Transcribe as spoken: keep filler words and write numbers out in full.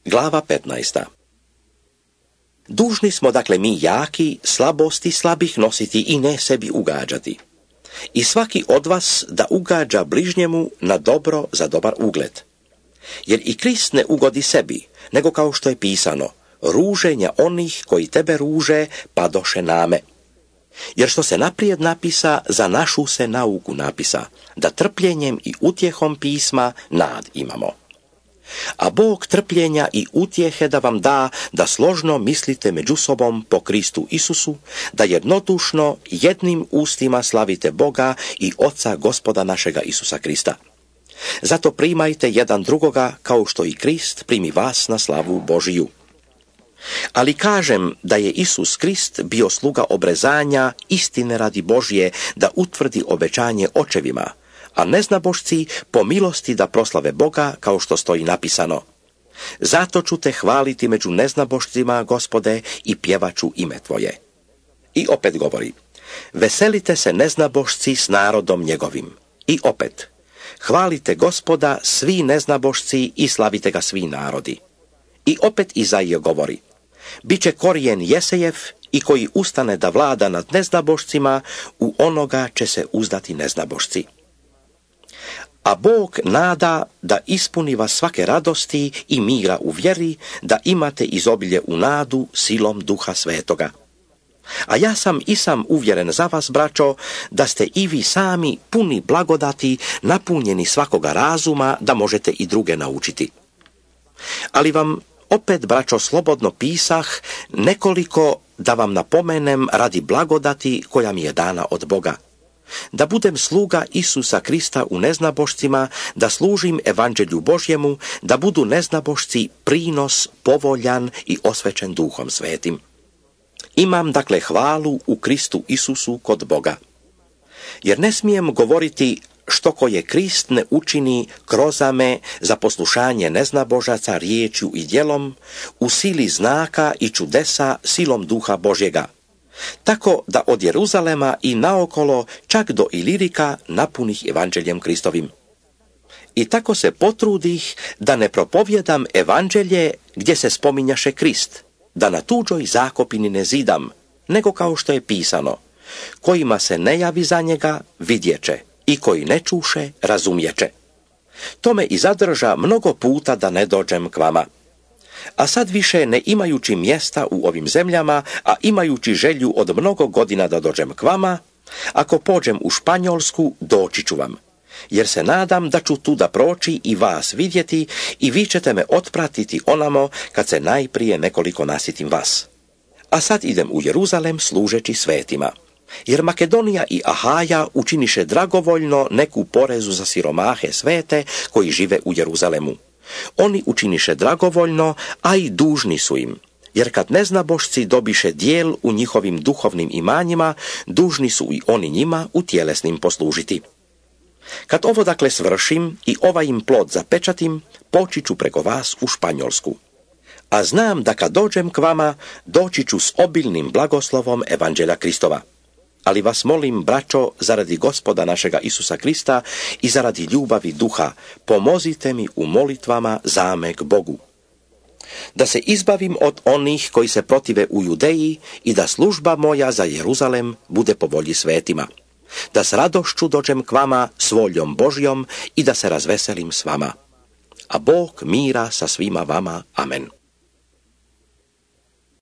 Glava petnaesta. Dužni smo dakle mi jaki, slabosti slabih nositi i ne sebi ugađati. I svaki od vas da ugađa bližnjemu na dobro za dobar ugled. Jer i Krist ne ugodi sebi, nego kao što je pisano, ruženja onih koji tebe ruže padoše name. Jer što se naprijed napisa, za našu se nauku napisa, da trpljenjem i utjehom pisma nad imamo. A Bog trpljenja i utjehe da vam da, da složno mislite među sobom po Kristu Isusu, da jednodušno jednim ustima slavite Boga i Oca Gospoda našega Isusa Krista. Zato primajte jedan drugoga kao što i Krist primi vas na slavu Božiju. Ali kažem da je Isus Krist bio sluga obrezanja istine radi Božje, da utvrdi obećanje očevima, a neznabošci po milosti da proslave Boga, kao što stoji napisano. Zato ću te hvaliti među neznabošcima, Gospode, i pjevaću ime tvoje. I opet govori, veselite se neznabošci s narodom njegovim. I opet, hvalite Gospoda svi neznabošci i slavite ga svi narodi. I opet Izaija govori, biće korijen Jesejev i koji ustane da vlada nad neznabošcima, u onoga će se uzdati neznabošci. A Bog nada da ispuni vas svake radosti i mira u vjeri, da imate izobilje u nadu silom Duha Svetoga. A ja sam i sam uvjeren za vas, braćo, da ste i vi sami puni blagodati, napunjeni svakoga razuma, da možete i druge naučiti. Ali vam opet, braćo, slobodno pisah nekoliko da vam napomenem radi blagodati koja mi je dana od Boga. Da budem sluga Isusa Krista u neznabošcima, da služim evanđelju Božjemu, da budu neznabošci prinos povoljan i osvećen Duhom Svetim. Imam dakle hvalu u Kristu Isusu kod Boga. Jer ne smijem govoriti što koje Krist ne učini krozame za poslušanje neznabožaca riječju i djelom, u sili znaka i čudesa silom Duha Božjega. Tako da od Jeruzalema i naokolo čak do Ilirika napunih evanđeljem Kristovim. I tako se potrudih da ne propovjedam evanđelje gdje se spominjaše Krist, da na tuđoj zakopini ne zidam, nego kao što je pisano, kojima se ne javi za njega vidjeće i koji ne čuše razumjeće. To me i zadrža mnogo puta da ne dođem k vama. A sad više ne imajući mjesta u ovim zemljama, a imajući želju od mnogo godina da dođem k vama, ako pođem u Španjolsku, doći ću vam, jer se nadam da ću tu da proći i vas vidjeti i vi ćete me otpratiti onamo kad se najprije nekoliko nasitim vas. A sad idem u Jeruzalem služeći svetima, jer Makedonija i Ahaja učiniše dragovoljno neku porezu za siromahe svete koji žive u Jeruzalemu. Oni učiniše dragovoljno, a i dužni su im, jer kad neznabošci dobiše dijel u njihovim duhovnim imanjima, dužni su i oni njima u tjelesnim poslužiti. Kad ovo dakle svršim i ovaj im plod zapečatim, poći ću preko vas u Španjolsku. A znam da kad dođem k vama, doći ću s obilnim blagoslovom evanđelja Kristova. Ali vas molim, braćo, zaradi Gospoda našega Isusa Krista i zaradi ljubavi Duha, pomozite mi u molitvama zame k Bogu. Da se izbavim od onih koji se protive u Judeji i da služba moja za Jeruzalem bude po volji svetima. Da s radošću dođem k vama s voljom Božjom i da se razveselim s vama. A Bog mira sa svima vama. Amen.